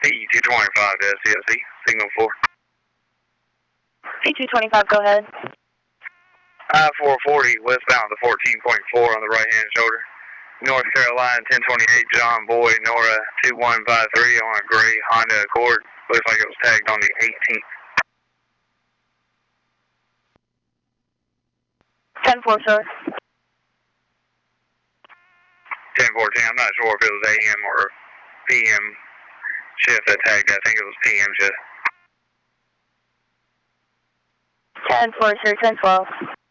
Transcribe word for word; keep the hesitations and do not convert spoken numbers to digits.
P two twenty-five to S C S E, signal four. P two twenty-five, go ahead. I four forty, westbound to fourteen point four on the right-hand shoulder. North Carolina, ten twenty-eight, John Boyd, Nora two one five three on a gray Honda Accord. Looks like it was tagged on the eighteenth. ten four, sir. ten fourteen, I'm not sure if it was A M or P M shift that tagged. I think it was P M shift. ten four, sir, ten twelve.